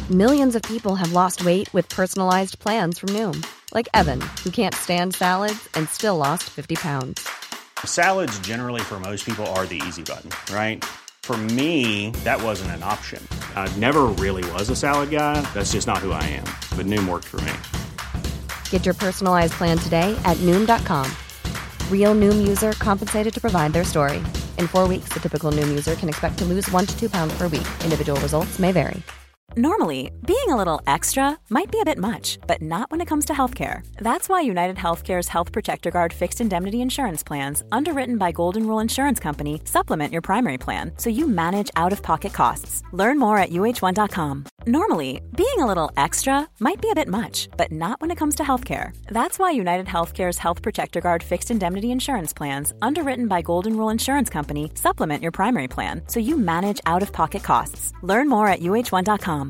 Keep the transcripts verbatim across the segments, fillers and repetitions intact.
Millions of people have lost weight with personalized plans from Noom. Like Evan, who can't stand salads and still lost fifty pounds. Salads generally for most people are the easy button, right? For me, that wasn't an option. I never really was a salad guy. That's just not who I am. But Noom worked for me. Get your personalized plan today at Noom dot com. Real Noom user compensated to provide their story. In four weeks, the typical Noom user can expect to lose one to two pounds per week. Individual results may vary. Normally, being a little extra might be a bit much, but not when it comes to healthcare. That's why United Healthcare's Health Protector Guard fixed indemnity insurance plans, underwritten by Golden Rule Insurance Company, supplement your primary plan so you manage out-of-pocket costs. Learn more at U H one dot com. Normally, being a little extra might be a bit much, but not when it comes to healthcare. That's why United Healthcare's Health Protector Guard fixed indemnity insurance plans, underwritten by Golden Rule Insurance Company, supplement your primary plan so you manage out-of-pocket costs. Learn more at U H one dot com.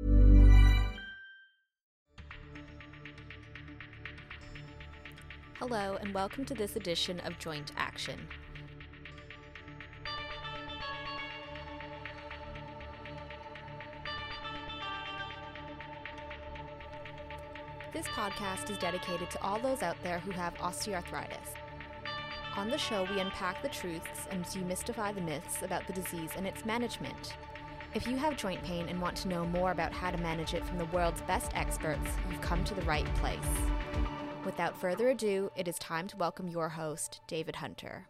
Hello, and welcome to this edition of Joint Action. This podcast is dedicated to all those out there who have osteoarthritis. On the show, we unpack the truths and demystify the myths about the disease and its management. If you have joint pain and want to know more about how to manage it from the world's best experts, you've come to the right place. Without further ado, it is time to welcome your host, David Hunter.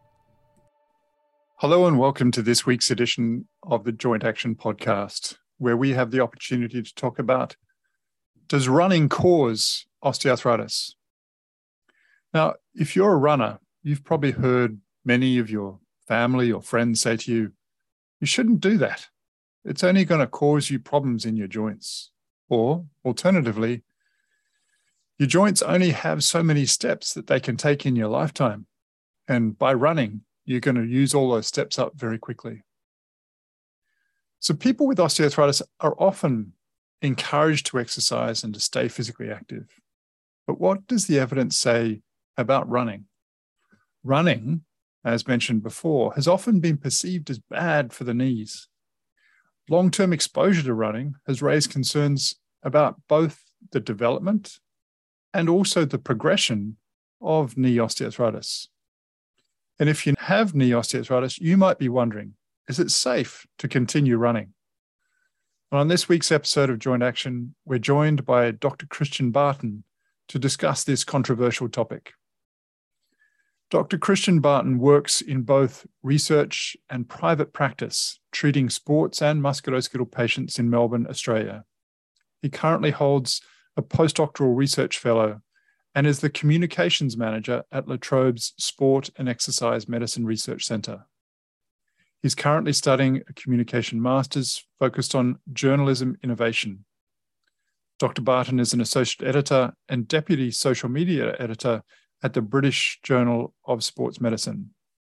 Hello and welcome to this week's edition of the Joint Action podcast, where we have the opportunity to talk about, does running cause osteoarthritis? Now, if you're a runner, you've probably heard many of your family or friends say to you, you shouldn't do that. It's only going to cause you problems in your joints. Or alternatively, your joints only have so many steps that they can take in your lifetime. And by running, you're going to use all those steps up very quickly. So people with osteoarthritis are often encouraged to exercise and to stay physically active. But what does the evidence say about running? Running, as mentioned before, has often been perceived as bad for the knees. Long-term exposure to running has raised concerns about both the development and also the progression of knee osteoarthritis. And if you have knee osteoarthritis, you might be wondering, is it safe to continue running? And on this week's episode of Joint Action, we're joined by Doctor Christian Barton to discuss this controversial topic. Doctor Christian Barton works in both research and private practice, treating sports and musculoskeletal patients in Melbourne, Australia. He currently holds a postdoctoral research fellow and is the communications manager at La Trobe's Sport and Exercise Medicine Research Centre. He's currently studying a communication master's focused on journalism innovation. Doctor Barton is an associate editor and deputy social media editor at the British Journal of Sports Medicine.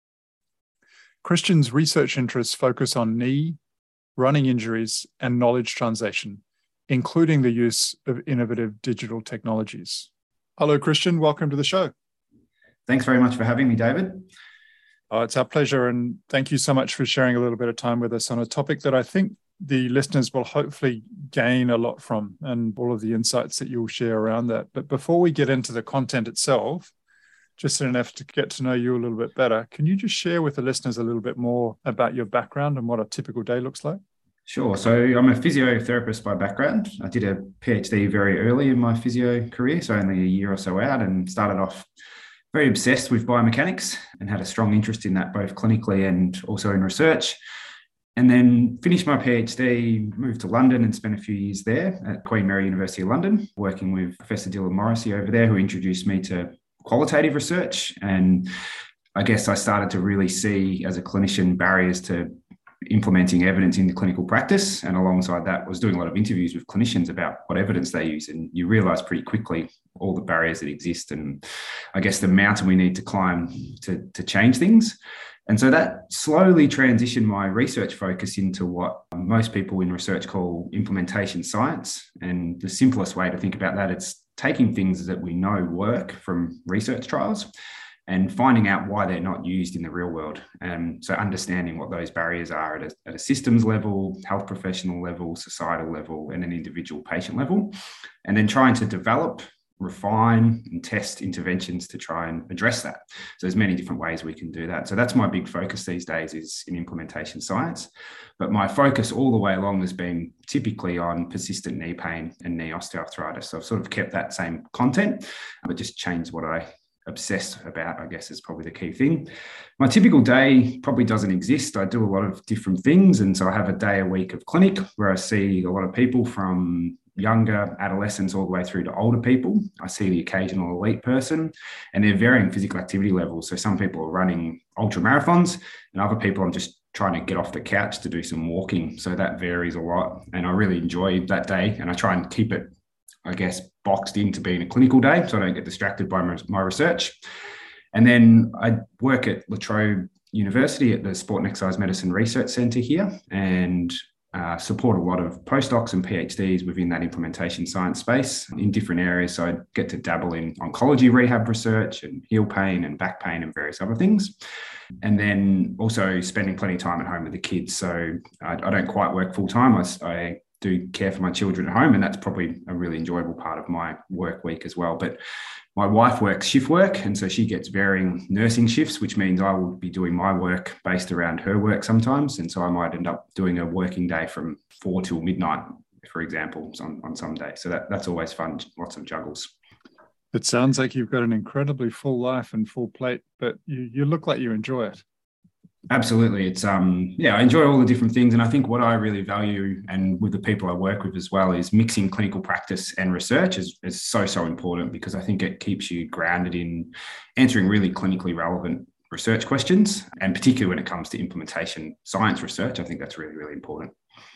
Christian's research interests focus on knee, running injuries, and knowledge translation, including the use of innovative digital technologies. Hello, Christian. Welcome to the show. Thanks very much for having me, David. Oh, it's our pleasure, and thank you so much for sharing a little bit of time with us on a topic that I think the listeners will hopefully gain a lot from, and all of the insights that you'll share around that. But before we get into the content itself, just in an effort to get to know you a little bit better, can you just share with the listeners a little bit more about your background and what a typical day looks like? Sure. So I'm a physiotherapist by background. I did a PhD very early in my physio career, so only a year or so out, and started off very obsessed with biomechanics and had a strong interest in that both clinically and also in research. And then finished my PhD, moved to London and spent a few years there at Queen Mary University of London, working with Professor Dylan Morrissey over there, who introduced me to qualitative research. And I guess I started to really see as a clinician barriers to implementing evidence into clinical practice. And alongside that was doing a lot of interviews with clinicians about what evidence they use. And you realize pretty quickly all the barriers that exist and I guess the mountain we need to climb to, to change things. And so that slowly transitioned my research focus into what most people in research call implementation science. And the simplest way to think about that, it's taking things that we know work from research trials and finding out why they're not used in the real world. And so understanding what those barriers are at a, at a systems level, health professional level, societal level, and an individual patient level, and then trying to develop, refine and test interventions to try and address that. So there's many different ways we can do that. So that's my big focus these days, is in implementation science. But my focus all the way along has been typically on persistent knee pain and knee osteoarthritis. So I've sort of kept that same content, but just changed what I obsess about, I guess, is probably the key thing. My typical day probably doesn't exist. I do a lot of different things. And so I have a day a week of clinic where I see a lot of people from younger adolescents all the way through to older people. I see the occasional elite person, and they're varying physical activity levels. So some people are running ultra marathons, and other people I'm just trying to get off the couch to do some walking. So that varies a lot. And I really enjoy that day, and I try and keep it, I guess, boxed into being a clinical day so I don't get distracted by my, my research. And then I work at La Trobe University at the Sport and Exercise Medicine Research Centre here, and Uh, support a lot of postdocs and PhDs within that implementation science space in different areas. So I get to dabble in oncology rehab research and heel pain and back pain and various other things. And then also spending plenty of time at home with the kids. So I, I don't quite work full time. I, I do care for my children at home, and that's probably a really enjoyable part of my work week as well. But my wife works shift work, and so she gets varying nursing shifts, which means I will be doing my work based around her work sometimes. And so I might end up doing a working day from four till midnight, for example, on, on some days. So that, that's always fun, lots of juggles. It sounds like you've got an incredibly full life and full plate, but you, you look like you enjoy it. Absolutely. It's, um, yeah, I enjoy all the different things. And I think what I really value, and with the people I work with as well, is mixing clinical practice and research is, is so, so important, because I think it keeps you grounded in answering really clinically relevant research questions. And particularly when it comes to implementation science research, I think that's really, really important.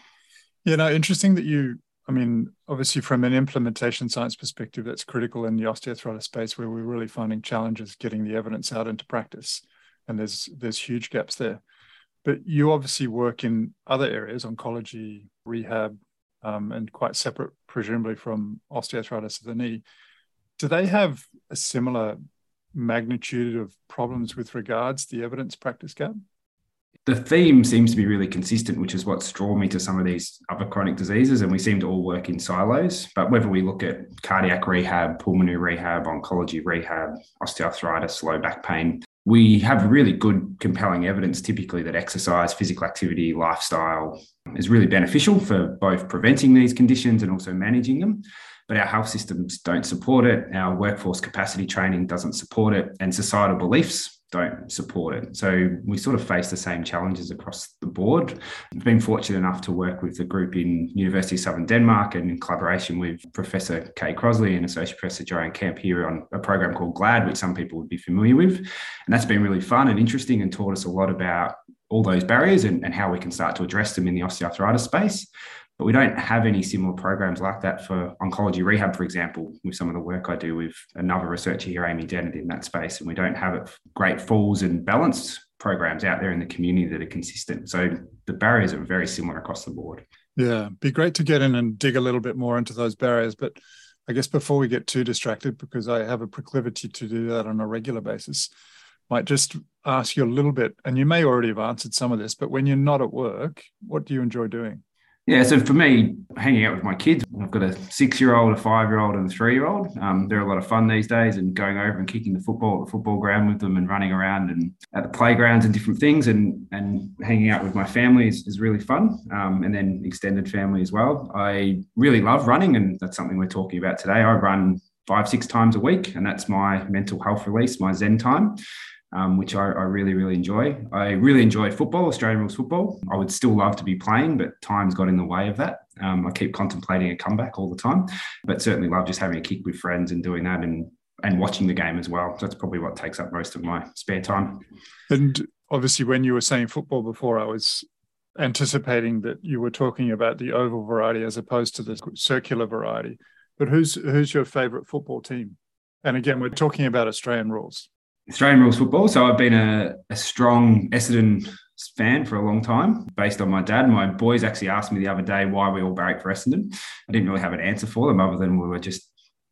You know, interesting that you, I mean, obviously from an implementation science perspective, that's critical in the osteoarthritis space, where we're really finding challenges getting the evidence out into practice. And there's there's huge gaps there. But you obviously work in other areas, oncology, rehab, um, and quite separate, presumably, from osteoarthritis of the knee. Do they have a similar magnitude of problems with regards to the evidence practice gap? The theme seems to be really consistent, which is what's drawn me to some of these other chronic diseases, and we seem to all work in silos. But whether we look at cardiac rehab, pulmonary rehab, oncology rehab, osteoarthritis, low back pain, we have really good, compelling evidence typically that exercise, physical activity, lifestyle is really beneficial for both preventing these conditions and also managing them. But our health systems don't support it. Our workforce capacity training doesn't support it, and societal beliefs don't support it. So we sort of face the same challenges across the board. I've been fortunate enough to work with the group in University of Southern Denmark, and in collaboration with Professor Kay Crosley and Associate Professor Joanne Kemp here on a program called GLAD, which some people would be familiar with. And that's been really fun and interesting, and taught us a lot about all those barriers and, and how we can start to address them in the osteoarthritis space. But we don't have any similar programs like that for oncology rehab, for example, with some of the work I do with another researcher here, Amy Dennett, in that space. And we don't have it, great falls and balanced programs out there in the community that are consistent. So the barriers are very similar across the board. Yeah, be great to get in and dig a little bit more into those barriers. But I guess before we get too distracted, because I have a proclivity to do that on a regular basis, might just ask you a little bit, and you may already have answered some of this, but when you're not at work, what do you enjoy doing? Yeah, so for me, hanging out with my kids, I've got a six-year-old, a five-year-old and a three-year-old. Um, they're a lot of fun these days, and going over and kicking the football at the football ground with them and running around and at the playgrounds and different things, and, and hanging out with my family is, is really fun, um, and then extended family as well. I really love running, and that's something we're talking about today. I run five, six times a week, and that's my mental health release, my Zen time. Um, which I, I really, really enjoy. I really enjoy football, Australian rules football. I would still love to be playing, but time's got in the way of that. Um, I keep contemplating a comeback all the time, but certainly love just having a kick with friends and doing that, and and watching the game as well. So that's probably what takes up most of my spare time. And obviously when you were saying football before, I was anticipating that you were talking about the oval variety as opposed to the circular variety. But who's who's your favourite football team? And again, we're talking about Australian rules. Australian rules football. So I've been a, a strong Essendon fan for a long time, based on my dad. My boys actually asked me the other day why we all barrack for Essendon. I didn't really have an answer for them, other than we were just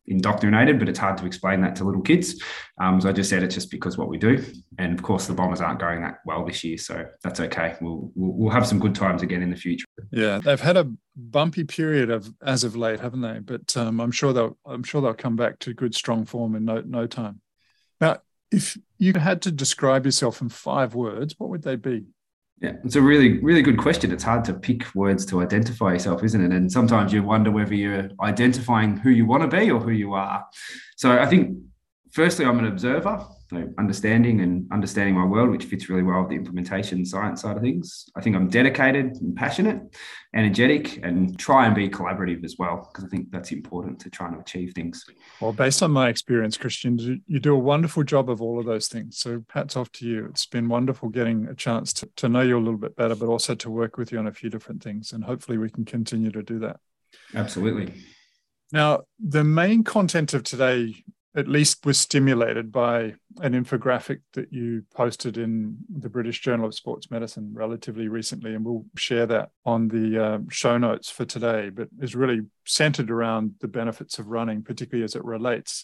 indoctrinated, but it's hard to explain that to little kids. Um, so I just said it's just because what we do. And of course, the Bombers aren't going that well this year, so that's okay. We'll we'll, we'll have some good times again in the future. Yeah, they've had a bumpy period of as of late, haven't they? But um, I'm sure they'll I'm sure they'll come back to good, strong form in no no time. Now, if you had to describe yourself in five words, what would they be? Yeah, it's a really, really good question. It's hard to pick words to identify yourself, isn't it? And sometimes you wonder whether you're identifying who you want to be or who you are. So I think, firstly, I'm an observer, so understanding and understanding my world, which fits really well with the implementation science side of things. I think I'm dedicated and passionate, energetic, and try and be collaborative as well, because I think that's important to trying to achieve things. Well, based on my experience, Christian, you do a wonderful job of all of those things. So hats off to you. It's been wonderful getting a chance to, to know you a little bit better, but also to work with you on a few different things. And hopefully we can continue to do that. Absolutely. Now, the main content of today, at least, was stimulated by an infographic that you posted in the British Journal of Sports Medicine relatively recently, and we'll share that on the uh, show notes for today, but is really centered around the benefits of running, particularly as it relates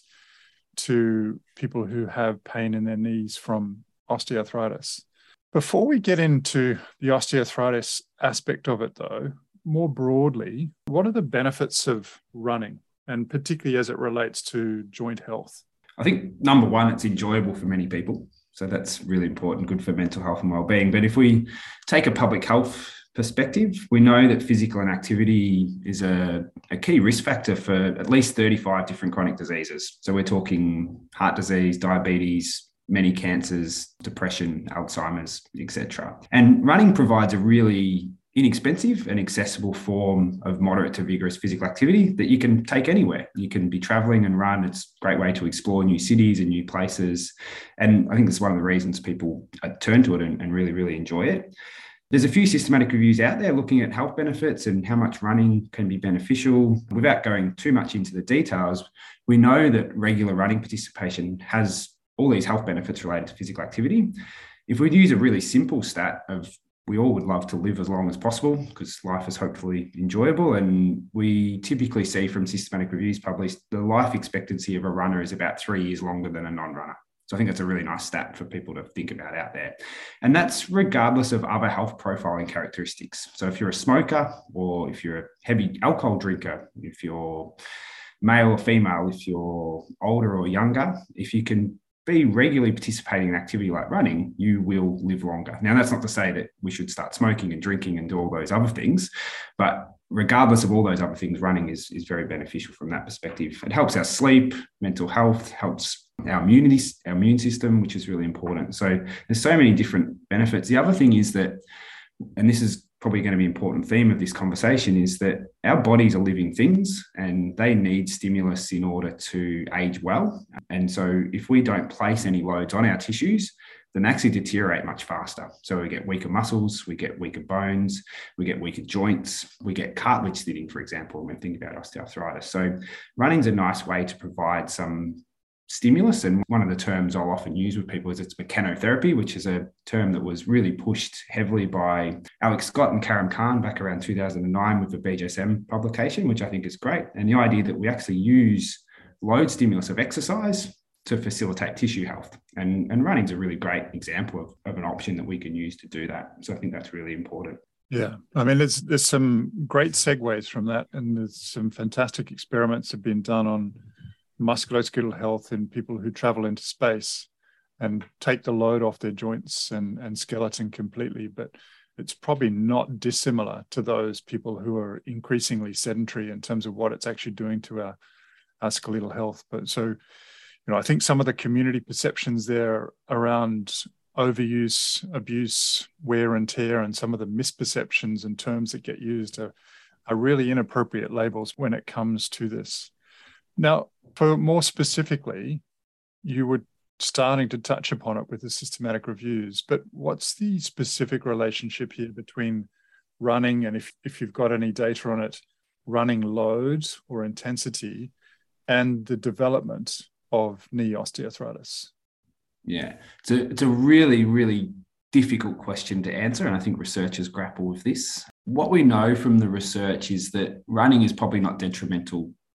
to people who have pain in their knees from osteoarthritis. Before we get into the osteoarthritis aspect of it, though, more broadly, what are the benefits of running, and particularly as it relates to joint health? I think, number one, it's enjoyable for many people. So that's really important, good for mental health and well-being. But if we take a public health perspective, we know that physical inactivity is a, a key risk factor for at least thirty-five different chronic diseases. So we're talking heart disease, diabetes, many cancers, depression, Alzheimer's, et cetera. And running provides a really inexpensive and accessible form of moderate to vigorous physical activity that you can take anywhere. You can be traveling and run. It's a great way to explore new cities and new places. And I think that's one of the reasons people turn to it and, and really, really enjoy it. There's a few systematic reviews out there looking at health benefits and how much running can be beneficial. Without going too much into the details, we know that regular running participation has all these health benefits related to physical activity. If we use a really simple stat of we all would love to live as long as possible because life is hopefully enjoyable. And we typically see from systematic reviews published, the life expectancy of a runner is about three years longer than a non-runner. So I think that's a really nice stat for people to think about out there. And that's regardless of other health profiling characteristics. So if you're a smoker, or if you're a heavy alcohol drinker, if you're male or female, if you're older or younger, if you can be regularly participating in activity like running, you will live longer. Now, that's not to say that we should start smoking and drinking and do all those other things, but regardless of all those other things, running is, is very beneficial from that perspective. It helps our sleep, mental health, helps our immunity, our immune system, which is really important. So there's so many different benefits. The other thing is that, and this is probably going to be an important theme of this conversation, is that our bodies are living things and they need stimulus in order to age well. And so if we don't place any loads on our tissues, then they actually deteriorate much faster. So we get weaker muscles, we get weaker bones, we get weaker joints, we get cartilage thinning, for example, when thinking about osteoarthritis. So running's a nice way to provide some stimulus. And one of the terms I'll often use with people is it's mechanotherapy, which is a term that was really pushed heavily by Alex Scott and Karim Khan back around two thousand nine with the B J S M publication, which I think is great. And the idea that we actually use load stimulus of exercise to facilitate tissue health. And, and running is a really great example of, of an option that we can use to do that. So I think that's really important. Yeah, I mean, there's, there's some great segues from that, and there's some fantastic experiments have been done on musculoskeletal health in people who travel into space and take the load off their joints and, and skeleton completely. But it's probably not dissimilar to those people who are increasingly sedentary in terms of what it's actually doing to our, our skeletal health. But so, you know, I think some of the community perceptions there around overuse, abuse, wear and tear, and some of the misperceptions and terms that get used are, are really inappropriate labels when it comes to this. Now, for more specifically, you were starting to touch upon it with the systematic reviews, but what's the specific relationship here between running and, if, if you've got any data on it, running loads or intensity and the development of knee osteoarthritis? Yeah, it's a, it's a really, really difficult question to answer, and I think researchers grapple with this. What we know from the research is that running is probably not detrimental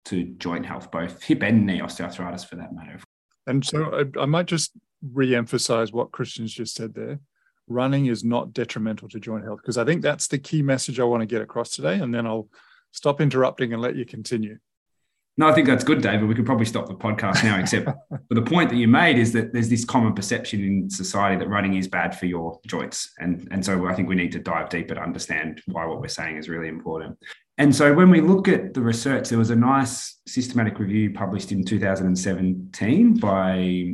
to joint health, both hip and knee osteoarthritis for that matter. And so I, I might just re-emphasize what Christian's just said there. Running is not detrimental to joint health, because I think that's the key message I want to get across today. And then I'll stop interrupting and let you continue. No, I think that's good, David. We could probably stop the podcast now, except for the point that you made is that there's this common perception in society that running is bad for your joints. And, and so I think we need to dive deeper to understand why what we're saying is really important. And so when we look at the research, there was a nice systematic review published in two thousand seventeen by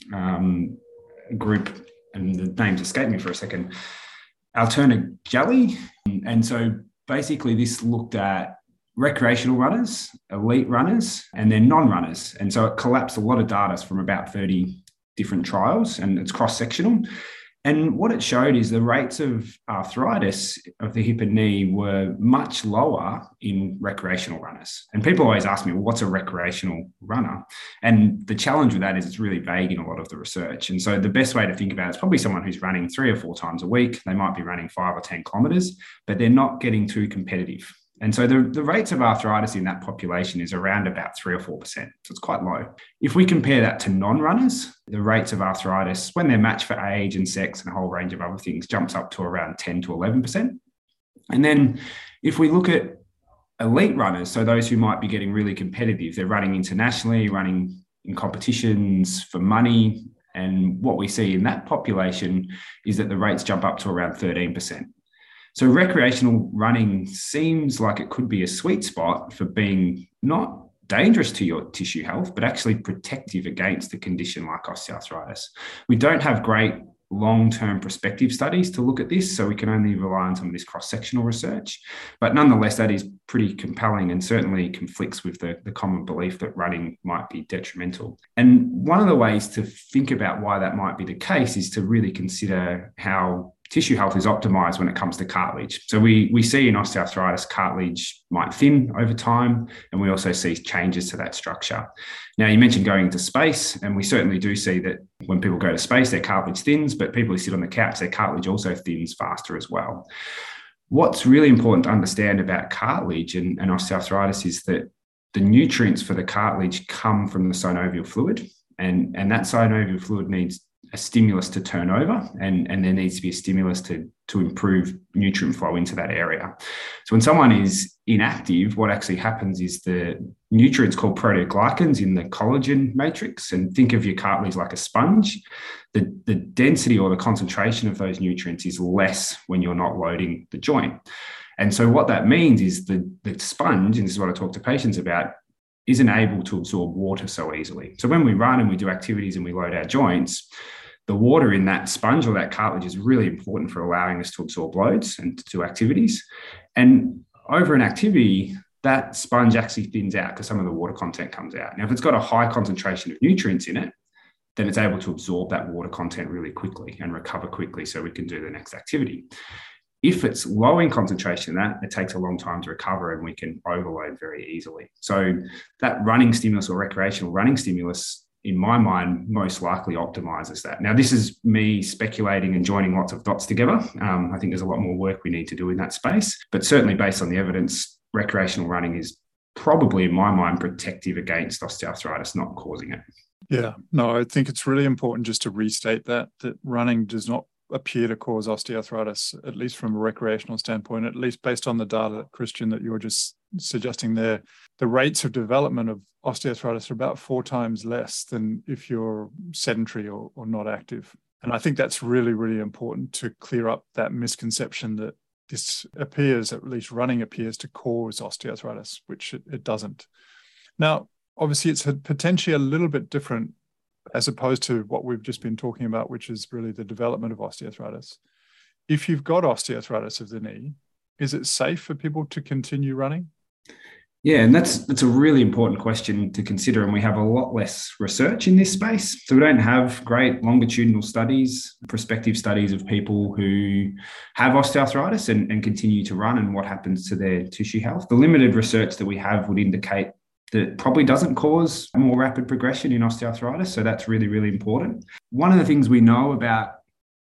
um, a group, and the names escape me for a second, Alterna Jelly. And so basically this looked at recreational runners, elite runners, and then non-runners. And so it collapsed a lot of data from about thirty different trials, and it's cross-sectional. And what it showed is the rates of arthritis of the hip and knee were much lower in recreational runners. And people always ask me, well, what's a recreational runner? And the challenge with that is it's really vague in a lot of the research. And so the best way to think about it is probably someone who's running three or four times a week. They might be running five or ten kilometers, but they're not getting too competitive. And so the, the rates of arthritis in that population is around about three or four percent. So it's quite low. If we compare that to non-runners, the rates of arthritis, when they're matched for age and sex and a whole range of other things, jumps up to around ten to eleven percent. And then if we look at elite runners, so those who might be getting really competitive, they're running internationally, running in competitions for money. And what we see in that population is that the rates jump up to around thirteen percent. So recreational running seems like it could be a sweet spot for being not dangerous to your tissue health, but actually protective against a condition like osteoarthritis. We don't have great long-term prospective studies to look at this, so we can only rely on some of this cross-sectional research. But nonetheless, that is pretty compelling and certainly conflicts with the, the common belief that running might be detrimental. And one of the ways to think about why that might be the case is to really consider how tissue health is optimized when it comes to cartilage. So we, we see in osteoarthritis, cartilage might thin over time, and we also see changes to that structure. Now, you mentioned going into space, and we certainly do see that when people go to space, their cartilage thins, but people who sit on the couch, their cartilage also thins faster as well. What's really important to understand about cartilage and, and osteoarthritis is that the nutrients for the cartilage come from the synovial fluid, and, and that synovial fluid needs a stimulus to turn over, and, and there needs to be a stimulus to, to improve nutrient flow into that area. So when someone is inactive, what actually happens is the nutrients called proteoglycans in the collagen matrix, and think of your cartilage like a sponge. The, the density or the concentration of those nutrients is less when you're not loading the joint. And so what that means is the, the sponge, and this is what I talk to patients about, isn't able to absorb water so easily. So when we run and we do activities and we load our joints, the water in that sponge or that cartilage is really important for allowing us to absorb loads and to do activities. And over an activity, that sponge actually thins out because some of the water content comes out. Now, if it's got a high concentration of nutrients in it, then it's able to absorb that water content really quickly and recover quickly so we can do the next activity. If it's low in concentration, that it takes a long time to recover and we can overload very easily. So that running stimulus or recreational running stimulus, in my mind, most likely optimizes that. Now, this is me speculating and joining lots of dots together. Um, I think there's a lot more work we need to do in that space, but certainly based on the evidence, recreational running is probably, in my mind, protective against osteoarthritis, not causing it. Yeah, no, I think it's really important just to restate that, that running does not appear to cause osteoarthritis, at least from a recreational standpoint, at least based on the data, Christian, that you're just suggesting there. The rates of development of osteoarthritis are about four times less than if you're sedentary or, or not active. And I think that's really, really important to clear up that misconception that this appears, at least running appears to cause osteoarthritis, which it, it doesn't. Now, obviously, it's a, potentially a little bit different as opposed to what we've just been talking about, which is really the development of osteoarthritis. If you've got osteoarthritis of the knee, is it safe for people to continue running? Yeah, and that's that's a really important question to consider, and we have a lot less research in this space. So we don't have great longitudinal studies, prospective studies of people who have osteoarthritis and, and continue to run and what happens to their tissue health. The limited research that we have would indicate that probably doesn't cause more rapid progression in osteoarthritis. So that's really, really important. One of the things we know about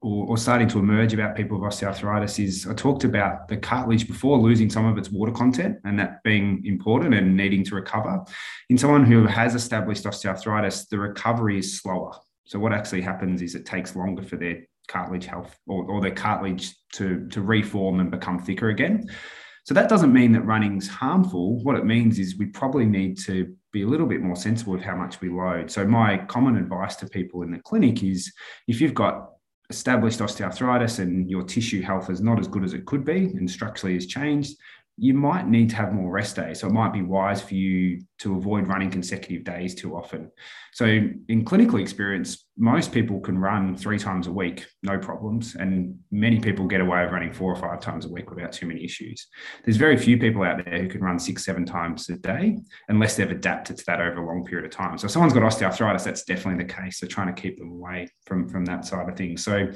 or, or starting to emerge about people with osteoarthritis is I talked about the cartilage before losing some of its water content and that being important and needing to recover. In someone who has established osteoarthritis, the recovery is slower. So what actually happens is it takes longer for their cartilage health or, or their cartilage to, to reform and become thicker again. So that doesn't mean that running's harmful. What it means is we probably need to be a little bit more sensible with how much we load. So my common advice to people in the clinic is if you've got established osteoarthritis and your tissue health is not as good as it could be and structurally has changed, you might need to have more rest days. So it might be wise for you to avoid running consecutive days too often. So in clinical experience, most people can run three times a week, no problems. And many people get away with running four or five times a week without too many issues. There's very few people out there who can run six, seven times a day, unless they've adapted to that over a long period of time. So if someone's got osteoarthritis, that's definitely the case. So trying to keep them away from, from that side of things. So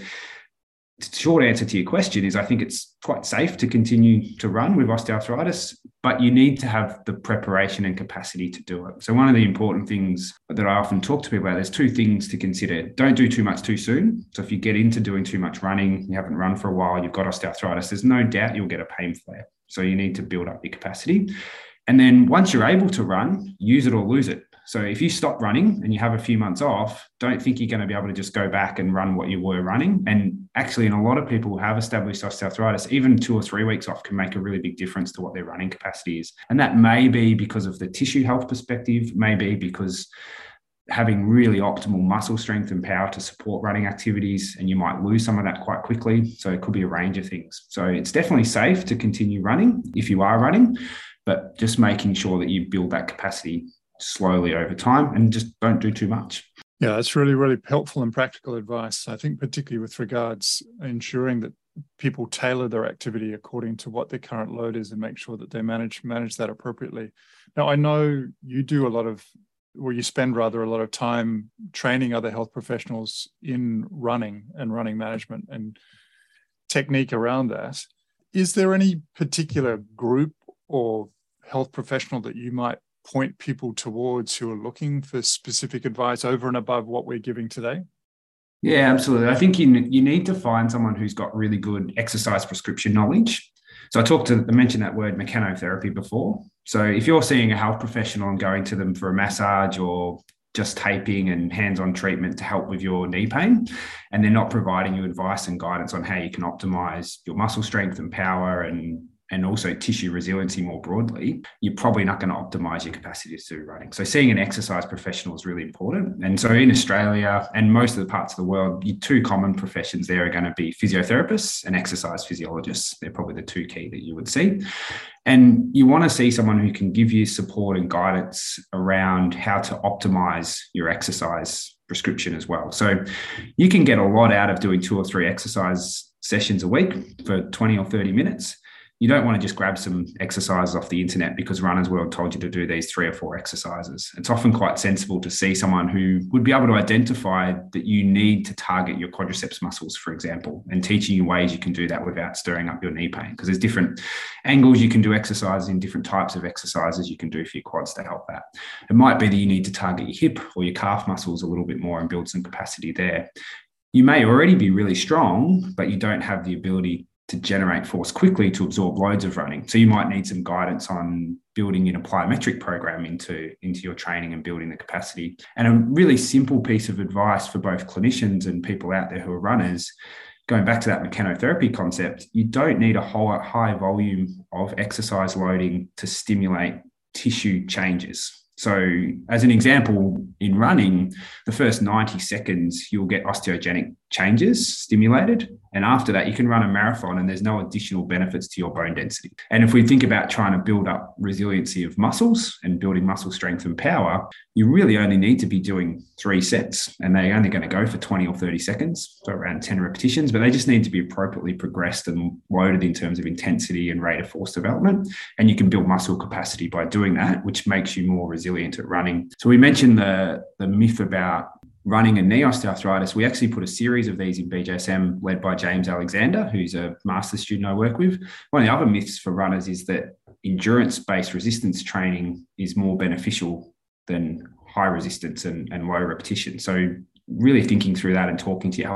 short answer to your question is I think it's quite safe to continue to run with osteoarthritis, but you need to have the preparation and capacity to do it. So one of the important things that I often talk to people about, there's two things to consider. Don't do too much too soon. So if you get into doing too much running, you haven't run for a while, you've got osteoarthritis, there's no doubt you'll get a pain flare. So you need to build up your capacity. And then once you're able to run, use it or lose it. So if you stop running and you have a few months off, don't think you're going to be able to just go back and run what you were running. And actually, in a lot of people who have established osteoarthritis, even two or three weeks off can make a really big difference to what their running capacity is. And that may be because of the tissue health perspective, maybe because having really optimal muscle strength and power to support running activities, and you might lose some of that quite quickly. So it could be a range of things. So it's definitely safe to continue running if you are running, but just making sure that you build that capacity slowly over time and just don't do too much. Yeah, that's really, really helpful and practical advice. I think particularly with regards ensuring that people tailor their activity according to what their current load is and make sure that they manage manage that appropriately. Now, I know you do a lot of, or you spend rather a lot of time training other health professionals in running and running management and technique around that. Is there any particular group or health professional that you might point people towards who are looking for specific advice over and above what we're giving today? Yeah, absolutely. I think you, you need to find someone who's got really good exercise prescription knowledge. So I talked to, I mentioned that word mechanotherapy before. So if you're seeing a health professional and going to them for a massage or just taping and hands-on treatment to help with your knee pain, and they're not providing you advice and guidance on how you can optimize your muscle strength and power and and also tissue resiliency more broadly, you're probably not going to optimize your capacity to do running. So seeing an exercise professional is really important. And so in Australia and most of the parts of the world, your two common professions there are going to be physiotherapists and exercise physiologists. They're probably the two key that you would see. And you want to see someone who can give you support and guidance around how to optimize your exercise prescription as well. So you can get a lot out of doing two or three exercise sessions a week for twenty or thirty minutes. You don't want to just grab some exercises off the internet because Runner's World told you to do these three or four exercises. It's often quite sensible to see someone who would be able to identify that you need to target your quadriceps muscles, for example, and teaching you ways you can do that without stirring up your knee pain. Because there's different angles you can do exercises in, different types of exercises you can do for your quads to help that. It might be that you need to target your hip or your calf muscles a little bit more and build some capacity there. You may already be really strong, but you don't have the ability to generate force quickly to absorb loads of running. So you might need some guidance on building in a plyometric program into, into your training and building the capacity. And a really simple piece of advice for both clinicians and people out there who are runners, going back to that mechanotherapy concept, you don't need a whole high volume of exercise loading to stimulate tissue changes. So as an example, in running, the first ninety seconds, you'll get osteogenic changes stimulated. And after that, you can run a marathon and there's no additional benefits to your bone density. And if we think about trying to build up resiliency of muscles and building muscle strength and power, you really only need to be doing three sets and they're only going to go for twenty or thirty seconds, so around ten repetitions, but they just need to be appropriately progressed and loaded in terms of intensity and rate of force development. And you can build muscle capacity by doing that, which makes you more resilient at running. So we mentioned the, the myth about running and knee osteoarthritis. We actually put a series of these in B J S M led by James Alexander, who's a master's student I work with. One of the other myths for runners is that endurance-based resistance training is more beneficial than high resistance and, and low repetition. So really thinking through that and talking to your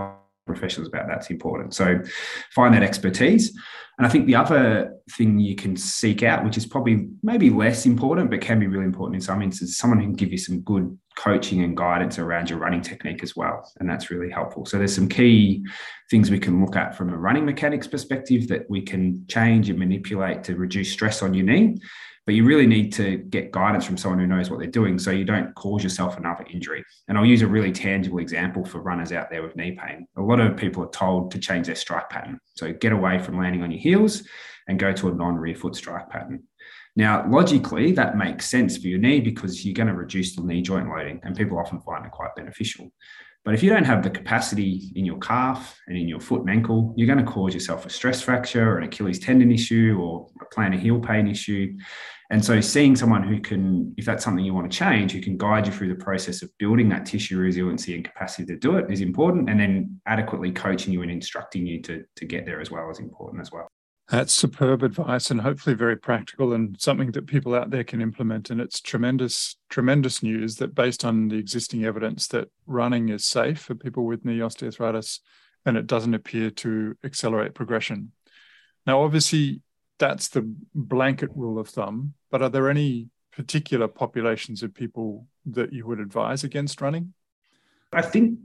professionals about that's important. So find that expertise. And I think the other thing you can seek out, which is probably maybe less important, but can be really important in some instances, someone who can give you some good coaching and guidance around your running technique as well. And that's really helpful. So there's some key things we can look at from a running mechanics perspective that we can change and manipulate to reduce stress on your knee. But you really need to get guidance from someone who knows what they're doing so you don't cause yourself another injury. And I'll use a really tangible example for runners out there with knee pain. A lot of people are told to change their strike pattern. So get away from landing on your heels and go to a non-rear foot strike pattern. Now, logically, that makes sense for your knee because you're going to reduce the knee joint loading, and people often find it quite beneficial. But if you don't have the capacity in your calf and in your foot and ankle, you're going to cause yourself a stress fracture or an Achilles tendon issue or a plantar heel pain issue. And so seeing someone who can, if that's something you want to change, who can guide you through the process of building that tissue resiliency and capacity to do it is important. And then adequately coaching you and instructing you to, to get there as well is important as well. That's superb advice and hopefully very practical and something that people out there can implement. And it's tremendous, tremendous news that based on the existing evidence that running is safe for people with knee osteoarthritis and it doesn't appear to accelerate progression. Now, obviously, that's the blanket rule of thumb, but are there any particular populations of people that you would advise against running? I think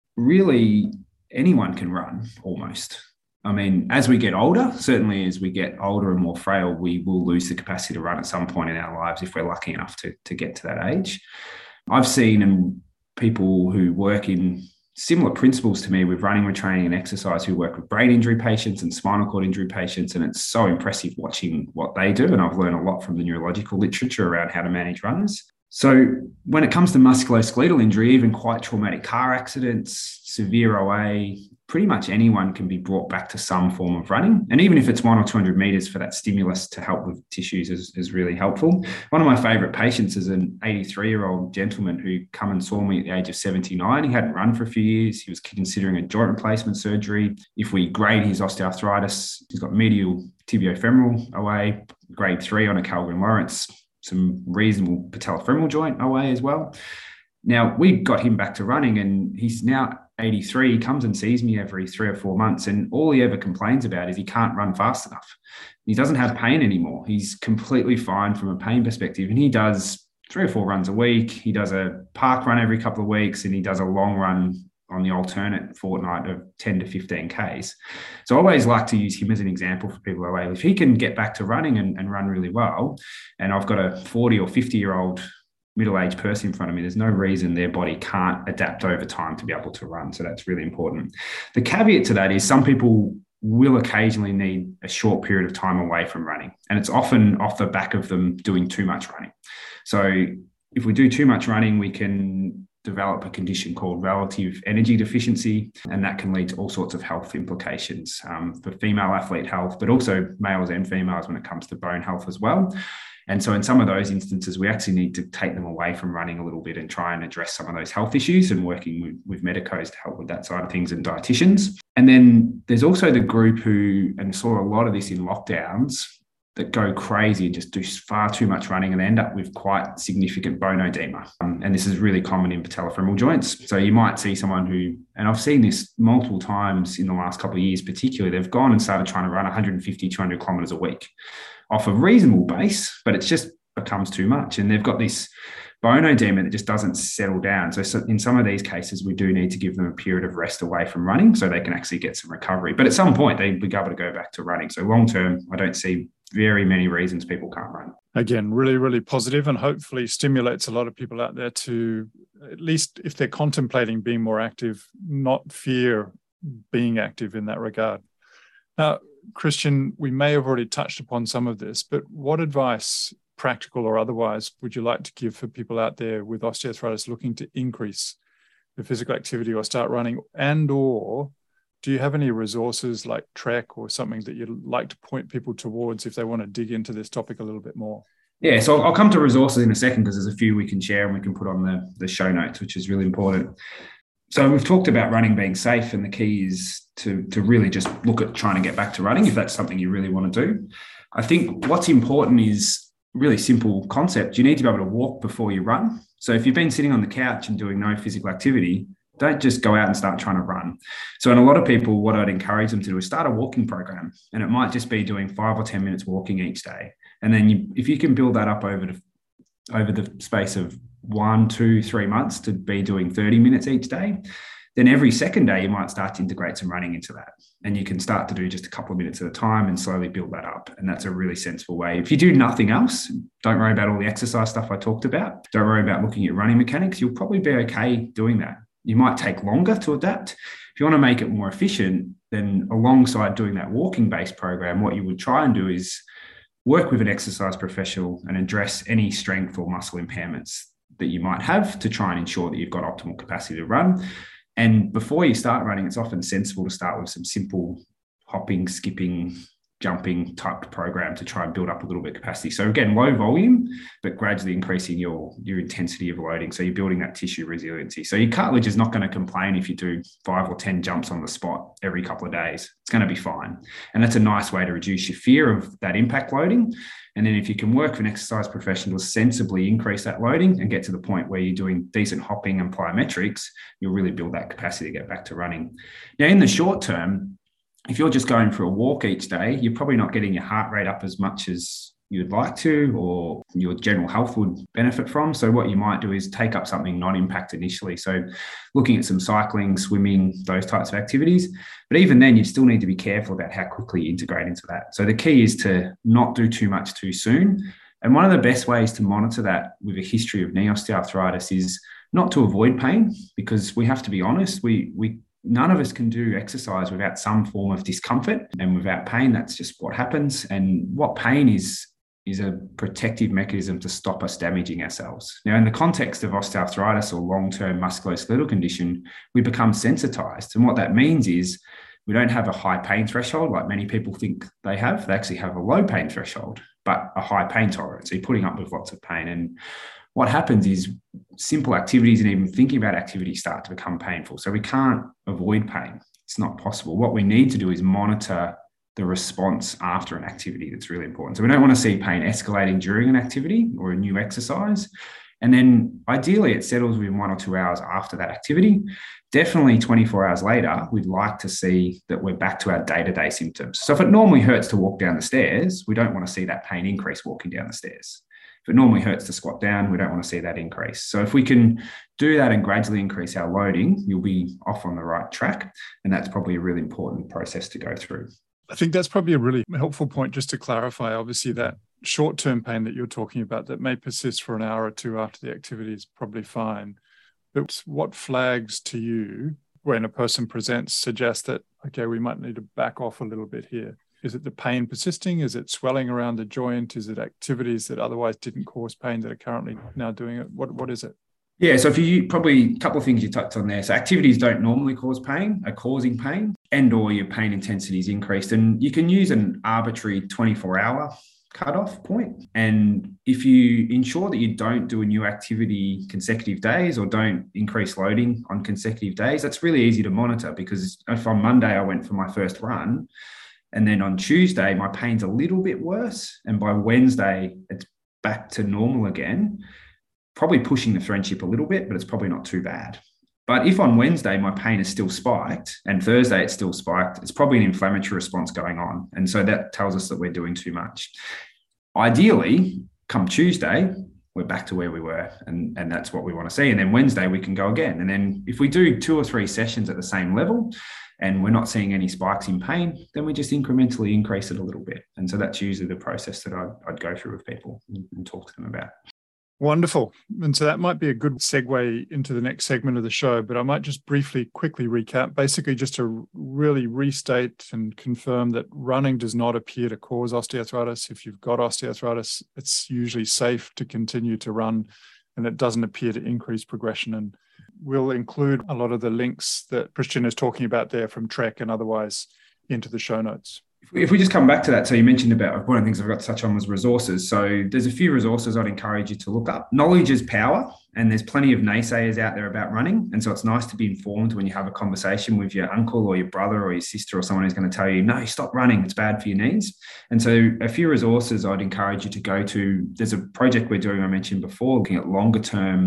really anyone can run almost. I mean, as we get older, certainly as we get older and more frail, we will lose the capacity to run at some point in our lives if we're lucky enough to, to get to that age. I've seen um, people who work in similar principles to me with running, retraining and exercise who work with brain injury patients and spinal cord injury patients. And it's so impressive watching what they do. And I've learned a lot from the neurological literature around how to manage runners. So when it comes to musculoskeletal injury, even quite traumatic car accidents, severe O A, pretty much anyone can be brought back to some form of running. And even if it's one or two hundred meters for that stimulus to help with tissues is, is really helpful. One of my favorite patients is an eighty-three year old gentleman who come and saw me at the age of seventy-nine. He hadn't run for a few years. He was considering a joint replacement surgery. If we grade his osteoarthritis, he's got medial tibiofemoral O A, grade three on a Calvin-Lawrence, some reasonable patellofemoral joint O A as well. Now, we got him back to running and he's now eighty-three. He comes and sees me every three or four months and all he ever complains about is he can't run fast enough. He doesn't have pain anymore. He's completely fine from a pain perspective and he does three or four runs a week. He does a park run every couple of weeks and he does a long run on the alternate fortnight of ten to fifteen Ks. So I always like to use him as an example for people who are, if he can get back to running and, and run really well, and I've got a forty or fifty year old middle-aged person in front of me, there's no reason their body can't adapt over time to be able to run. So that's really important. The caveat to that is some people will occasionally need a short period of time away from running. And it's often off the back of them doing too much running. So if we do too much running, we can develop a condition called relative energy deficiency, and that can lead to all sorts of health implications um, for female athlete health, but also males and females when it comes to bone health as well. And so in some of those instances, we actually need to take them away from running a little bit and try and address some of those health issues and working with, with medicos to help with that side of things and dietitians. And then there's also the group who, and saw a lot of this in lockdowns, that go crazy and just do far too much running and end up with quite significant bone edema. Um, and this is really common in patellofemoral joints. So you might see someone who, and I've seen this multiple times in the last couple of years, particularly, they've gone and started trying to run one fifty, two hundred kilometers a week off a reasonable base, but it just becomes too much. And they've got this bone edema that just doesn't settle down. So, so in some of these cases, we do need to give them a period of rest away from running so they can actually get some recovery. But at some point, they'll be able to go back to running. So long term, I don't see very many reasons people can't run. Again, really, really positive and hopefully stimulates a lot of people out there to, at least if they're contemplating being more active, not fear being active in that regard. Now, Christian, we may have already touched upon some of this, but what advice, practical or otherwise, would you like to give for people out there with osteoarthritis looking to increase their physical activity or start running? And or do you have any resources like Trek or something that you'd like to point people towards if they want to dig into this topic a little bit more? Yeah, so I'll come to resources in a second because there's a few we can share and we can put on the, the show notes, which is really important. So we've talked about running being safe, and the key is to, to really just look at trying to get back to running if that's something you really want to do. I think what's important is really simple concept. You need to be able to walk before you run. So if you've been sitting on the couch and doing no physical activity, Don't just go out and start trying to run. So in a lot of people, what I'd encourage them to do is start a walking program. And it might just be doing five or ten minutes walking each day. And then you, if you can build that up over the, over the space of one, two, three months to be doing thirty minutes each day, then every second day you might start to integrate some running into that. And you can start to do just a couple of minutes at a time and slowly build that up. And that's a really sensible way. If you do nothing else, don't worry about all the exercise stuff I talked about. Don't worry about looking at running mechanics. You'll probably be okay doing that. You might take longer to adapt. If you want to make it more efficient, then alongside doing that walking-based program, what you would try and do is work with an exercise professional and address any strength or muscle impairments that you might have to try and ensure that you've got optimal capacity to run. And before you start running, it's often sensible to start with some simple hopping, skipping, jumping type program to try and build up a little bit of capacity. So again, low volume, but gradually increasing your, your intensity of loading. So you're building that tissue resiliency. So your cartilage is not going to complain if you do five or ten jumps on the spot every couple of days. It's going to be fine. And that's a nice way to reduce your fear of that impact loading. And then if you can work with an exercise professional to sensibly increase that loading and get to the point where you're doing decent hopping and plyometrics, you'll really build that capacity to get back to running. Now, in the short term, if you're just going for a walk each day, you're probably not getting your heart rate up as much as you'd like to, or your general health would benefit from. So what you might do is take up something non-impact initially. So looking at some cycling, swimming, those types of activities. But even then, you still need to be careful about how quickly you integrate into that. So the key is to not do too much too soon. And one of the best ways to monitor that with a history of knee osteoarthritis is not to avoid pain, because we have to be honest, we we none of us can do exercise without some form of discomfort, and without pain, that's just what happens. And what pain is, is a protective mechanism to stop us damaging ourselves. Now, in the context of osteoarthritis or long-term musculoskeletal condition, we become sensitized. And what that means is we don't have a high pain threshold like many people think they have. They actually have a low pain threshold, but a high pain tolerance. So you're putting up with lots of pain. And what happens is simple activities and even thinking about activities start to become painful. So we can't avoid pain. It's not possible. What we need to do is monitor the response after an activity. That's really important. So we don't want to see pain escalating during an activity or a new exercise. And then ideally it settles within one or two hours after that activity. Definitely twenty-four hours later, we'd like to see that we're back to our day-to-day symptoms. So if it normally hurts to walk down the stairs, we don't want to see that pain increase walking down the stairs. If it normally hurts to squat down, we don't want to see that increase. So if we can do that and gradually increase our loading, you'll be off on the right track. And that's probably a really important process to go through. I think that's probably a really helpful point just to clarify. Obviously, that short-term pain that you're talking about that may persist for an hour or two after the activity is probably fine. But what flags to you when a person presents suggest that, okay, we might need to back off a little bit here? Is it the pain persisting? Is it swelling around the joint? Is it activities that otherwise didn't cause pain that are currently now doing it? What What is it? Yeah, so if you probably a couple of things you touched on there. So activities don't normally cause pain, are causing pain, and or your pain intensity is increased. And you can use an arbitrary twenty-four hour cutoff point. And if you ensure that you don't do a new activity consecutive days or don't increase loading on consecutive days, that's really easy to monitor, because if on Monday I went for my first run, and then on Tuesday my pain's a little bit worse, and by Wednesday it's back to normal again, probably pushing the friendship a little bit, but it's probably not too bad. But if on Wednesday my pain is still spiked and Thursday it's still spiked, it's probably an inflammatory response going on. And so that tells us that we're doing too much. Ideally, come Tuesday, we're back to where we were, and, and that's what we want to see. And then Wednesday we can go again. And then if we do two or three sessions at the same level and we're not seeing any spikes in pain, then we just incrementally increase it a little bit. And so that's usually the process that I'd, I'd go through with people and, and talk to them about. Wonderful. And so that might be a good segue into the next segment of the show, but I might just briefly, quickly recap, basically just to really restate and confirm that running does not appear to cause osteoarthritis. If you've got osteoarthritis, it's usually safe to continue to run, and it doesn't appear to increase progression. And we'll include a lot of the links that Christian is talking about there from Trek and otherwise into the show notes. If we just come back to that, so you mentioned about one of the things I've got to touch on was resources. So there's a few resources I'd encourage you to look up. Knowledge is power, and there's plenty of naysayers out there about running. And so it's nice to be informed when you have a conversation with your uncle or your brother or your sister or someone who's going to tell you, no, stop running, it's bad for your knees. And so a few resources I'd encourage you to go to. There's a project we're doing, I mentioned before, looking at longer term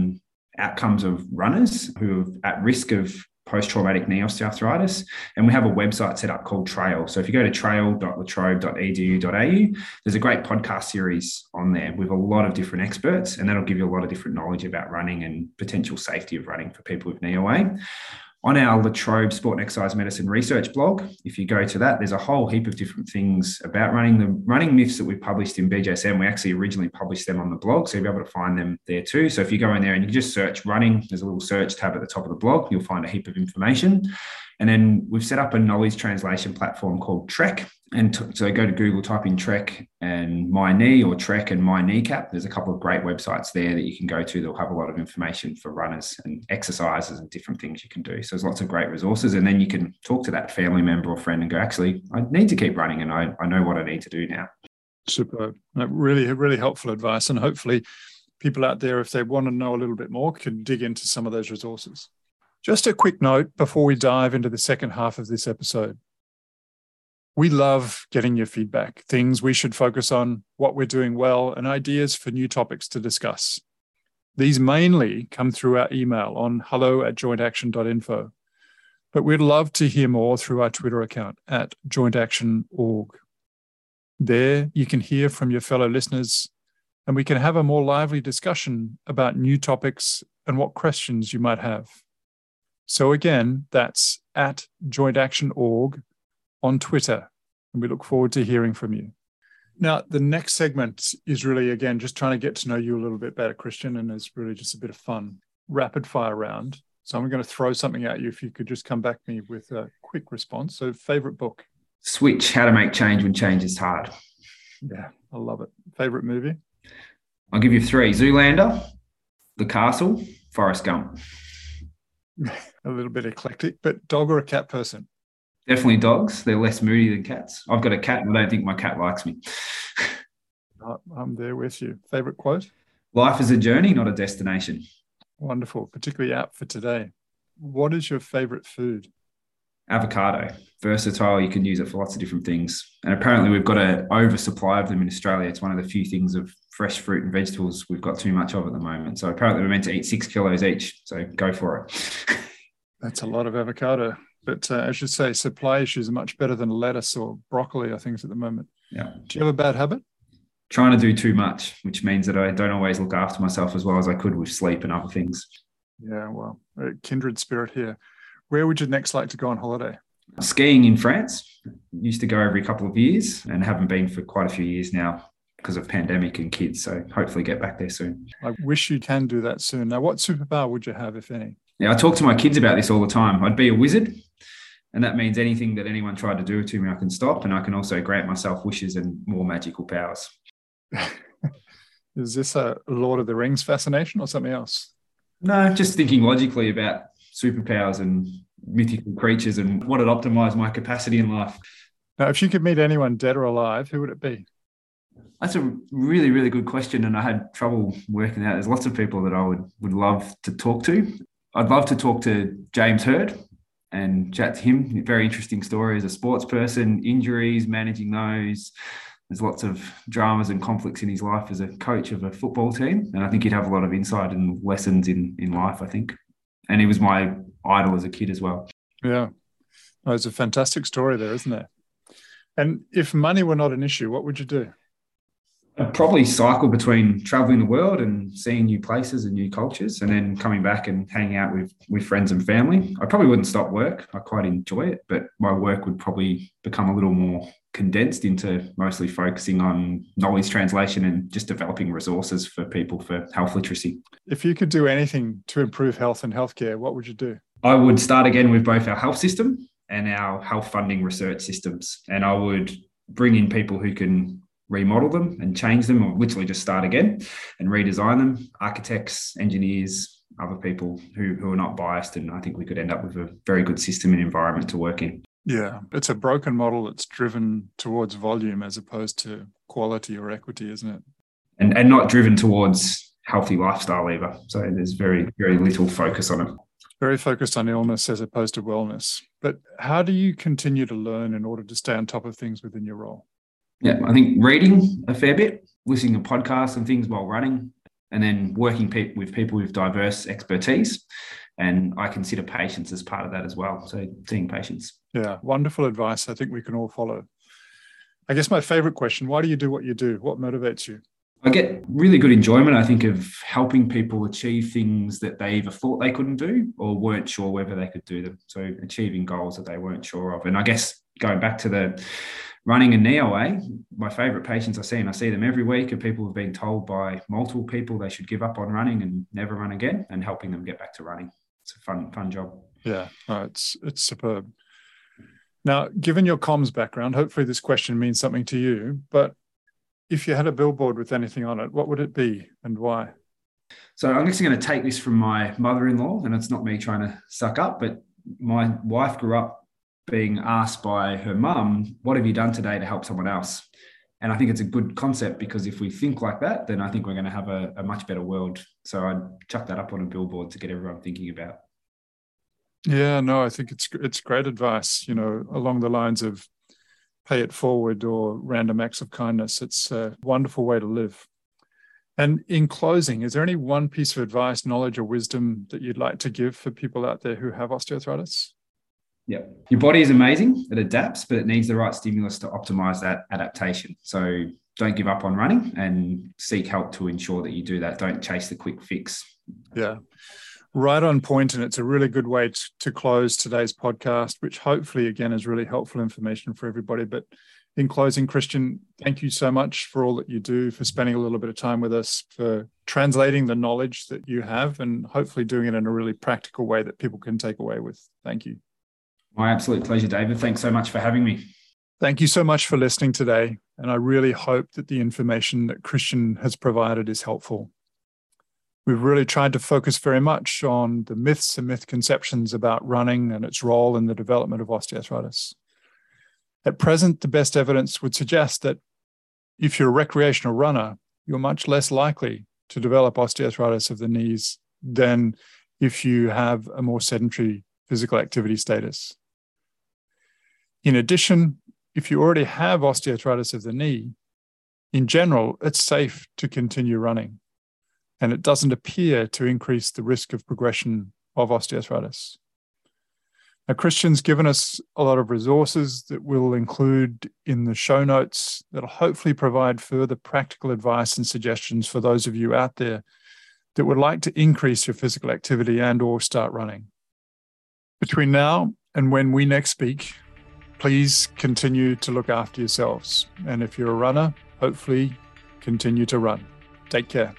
outcomes of runners who are at risk of post-traumatic knee osteoarthritis. And we have a website set up called Trail. So if you go to trail dot la trobe dot e d u dot a u, there's a great podcast series on there with a lot of different experts, and that'll give you a lot of different knowledge about running and potential safety of running for people with knee O A. On our La Trobe Sport and Exercise Medicine research blog, if you go to that, there's a whole heap of different things about running. The running myths that we published in B J S M, we actually originally published them on the blog, so you'll be able to find them there too. So if you go in there and you just search running, there's a little search tab at the top of the blog, you'll find a heap of information. And then we've set up a knowledge translation platform called Trek. And t- so go to Google, type in Trek and My Knee, or Trek and My Kneecap. There's a couple of great websites there that you can go to. They'll have a lot of information for runners and exercises and different things you can do. So there's lots of great resources. And then you can talk to that family member or friend and go, actually, I need to keep running and I, I know what I need to do now. Superb. Really, really helpful advice. And hopefully people out there, if they want to know a little bit more, can dig into some of those resources. Just a quick note before we dive into the second half of this episode. We love getting your feedback, things we should focus on, what we're doing well, and ideas for new topics to discuss. These mainly come through our email on hello at joint action dot info, but we'd love to hear more through our Twitter account at joint action dot org. There you can hear from your fellow listeners, and we can have a more lively discussion about new topics and what questions you might have. So again, that's at joint action dot org on Twitter, and we look forward to hearing from you. Now, the next segment is really, again, just trying to get to know you a little bit better, Christian, and it's really just a bit of fun. Rapid fire round. So I'm going to throw something at you if you could just come back to me with a quick response. So favorite book? Switch, How to Make Change When Change is Hard. Yeah, I love it. Favorite movie? I'll give you three. Zoolander, The Castle, Forrest Gump. A little bit eclectic, but dog or a cat person? Definitely dogs. They're less moody than cats. I've got a cat and I don't think my cat likes me. I'm there with you. Favorite quote? Life is a journey, not a destination. Wonderful, particularly apt for today. What is your favorite food? Avocado. Versatile, you can use it for lots of different things. And apparently we've got an oversupply of them in Australia. It's one of the few things of fresh fruit and vegetables we've got too much of at the moment. So apparently we're meant to eat six kilos each. So go for it. That's a lot of avocado. But uh, I should say supply issues are much better than lettuce or broccoli, I think, at the moment. Yeah. Do you have a bad habit? Trying to do too much, which means that I don't always look after myself as well as I could with sleep and other things. Yeah, well, a kindred spirit here. Where would you next like to go on holiday? Skiing in France. Used to go every couple of years and haven't been for quite a few years now because of pandemic and kids. So hopefully get back there soon. I wish you can do that soon. Now, what superpower would you have, if any? Yeah, I talk to my kids about this all the time. I'd be a wizard. And that means anything that anyone tried to do to me, I can stop. And I can also grant myself wishes and more magical powers. Is this a Lord of the Rings fascination or something else? No, just thinking logically about superpowers and mythical creatures and what would optimize my capacity in life. Now, if you could meet anyone dead or alive, who would it be? That's a really, really good question. And I had trouble working out. There's lots of people that I would, would love to talk to. I'd love to talk to James Hird and chat to him. Very interesting story as a sports person, injuries, managing those. There's lots of dramas and conflicts in his life as a coach of a football team. And I think he'd have a lot of insight and lessons in, in life, I think. And he was my idol as a kid as well. Yeah. Oh, it's a fantastic story there, isn't there? And if money were not an issue, what would you do? I'd probably cycle between traveling the world and seeing new places and new cultures, and then coming back and hanging out with, with friends and family. I probably wouldn't stop work. I quite enjoy it, but my work would probably become a little more condensed into mostly focusing on knowledge translation and just developing resources for people for health literacy. If you could do anything to improve health and healthcare, what would you do? I would start again with both our health system and our health funding research systems. And I would bring in people who can remodel them and change them, or literally just start again and redesign them. Architects, engineers, other people who, who are not biased. And I think we could end up with a very good system and environment to work in. Yeah, it's a broken model that's driven towards volume as opposed to quality or equity, isn't it? And and not driven towards healthy lifestyle either. So there's very, very little focus on it. Very focused on illness as opposed to wellness. But how do you continue to learn in order to stay on top of things within your role? Yeah, I think reading a fair bit, listening to podcasts and things while running, and then working pe- with people with diverse expertise. And I consider patients as part of that as well. So seeing patients. Yeah, wonderful advice. I think we can all follow. I guess my favorite question, why do you do what you do? What motivates you? I get really good enjoyment, I think, of helping people achieve things that they either thought they couldn't do or weren't sure whether they could do them. So achieving goals that they weren't sure of. And I guess going back to the running and knee O A, my favourite patients I see, and I see them every week, are people who've been told by multiple people they should give up on running and never run again, and helping them get back to running. It's a fun, fun job. Yeah, no, it's it's superb. Now, given your comms background, hopefully this question means something to you, but if you had a billboard with anything on it, what would it be and why? So I'm actually going to take this from my mother-in-law, and it's not me trying to suck up, but my wife grew up being asked by her mum, what have you done today to help someone else? And I think it's a good concept, because if we think like that, then I think we're going to have a, a much better world. So I'd chuck that up on a billboard to get everyone thinking about. Yeah, no, I think it's it's great advice, you know, along the lines of pay it forward or random acts of kindness. It's a wonderful way to live. And in closing, is there any one piece of advice, knowledge, or wisdom that you'd like to give for people out there who have osteoarthritis? Yeah, your body is amazing. It adapts, but it needs the right stimulus to optimize that adaptation. So don't give up on running, and seek help to ensure that you do that. Don't chase the quick fix. Yeah, right on point. And it's a really good way to, to close today's podcast, which hopefully, again, is really helpful information for everybody. But in closing, Christian, thank you so much for all that you do, for spending a little bit of time with us, for translating the knowledge that you have, and hopefully doing it in a really practical way that people can take away with. Thank you. My absolute pleasure, David. Thanks so much for having me. Thank you so much for listening today. And I really hope that the information that Christian has provided is helpful. We've really tried to focus very much on the myths and misconceptions about running and its role in the development of osteoarthritis. At present, the best evidence would suggest that if you're a recreational runner, you're much less likely to develop osteoarthritis of the knees than if you have a more sedentary physical activity status. In addition, if you already have osteoarthritis of the knee, in general, it's safe to continue running, and it doesn't appear to increase the risk of progression of osteoarthritis. Now, Christian's given us a lot of resources that we'll include in the show notes that'll hopefully provide further practical advice and suggestions for those of you out there that would like to increase your physical activity and or start running. Between now and when we next speak, please continue to look after yourselves. And if you're a runner, hopefully continue to run. Take care.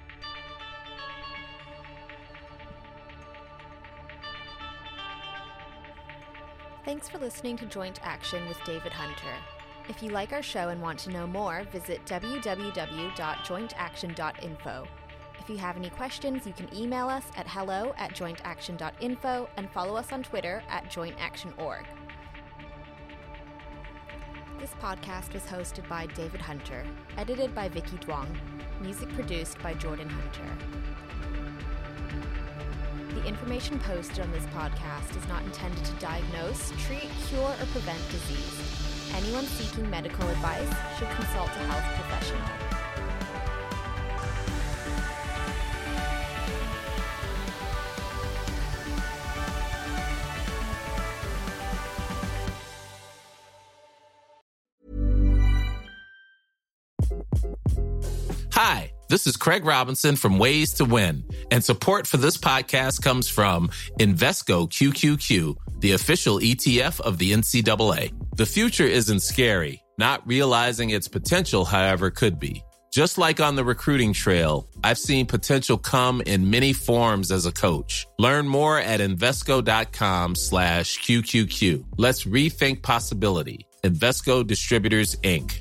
Thanks for listening to Joint Action with David Hunter. If you like our show and want to know more, visit w w w dot joint action dot info. If you have any questions, you can email us at hello at joint action dot info and follow us on Twitter at joint action dot org. This podcast was hosted by David Hunter, edited by Vicky Duong, music produced by Jordan Hunter. The information posted on this podcast is not intended to diagnose, treat, cure, or prevent disease. Anyone seeking medical advice should consult a health professional. Hi, this is Craig Robinson from Ways to Win, and support for this podcast comes from Invesco Q Q Q, the official E T F of the N C double A. The future isn't scary. Not realizing its potential, however, could be. Just like on the recruiting trail, I've seen potential come in many forms as a coach. Learn more at Invesco.com slash QQQ. Let's rethink possibility. Invesco Distributors, Incorporated.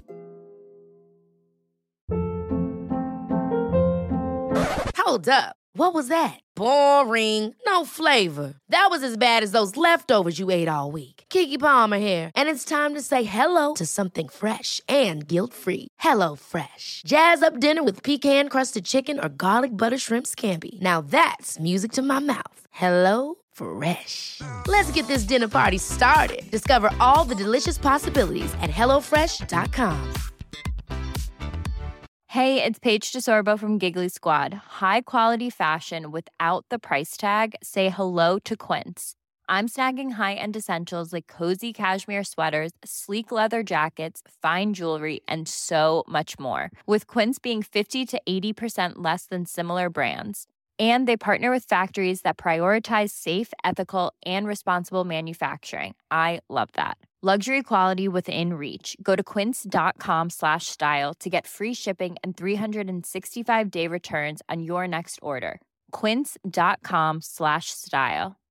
Hold up. What was that? Boring. No flavor. That was as bad as those leftovers you ate all week. Keke Palmer here, and it's time to say hello to something fresh and guilt-free. Hello Fresh. Jazz up dinner with pecan-crusted chicken or garlic butter shrimp scampi. Now that's music to my mouth. Hello Fresh. Let's get this dinner party started. Discover all the delicious possibilities at hello fresh dot com. Hey, it's Paige DeSorbo from Giggly Squad. High quality fashion without the price tag. Say hello to Quince. I'm snagging high-end essentials like cozy cashmere sweaters, sleek leather jackets, fine jewelry, and so much more. With Quince being fifty to eighty percent less than similar brands. And they partner with factories that prioritize safe, ethical, and responsible manufacturing. I love that. Luxury quality within reach. Go to quince.com slash style to get free shipping and three sixty-five day returns on your next order. Quince.com slash style.